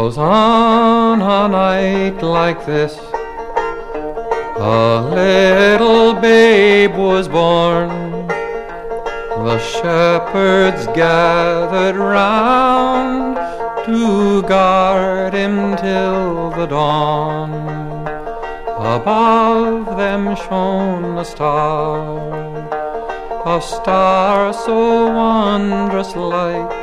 'Twas on a night like this a little babe was born. The shepherds gathered round to guard him till the dawn. Above them shone a star so wondrous light,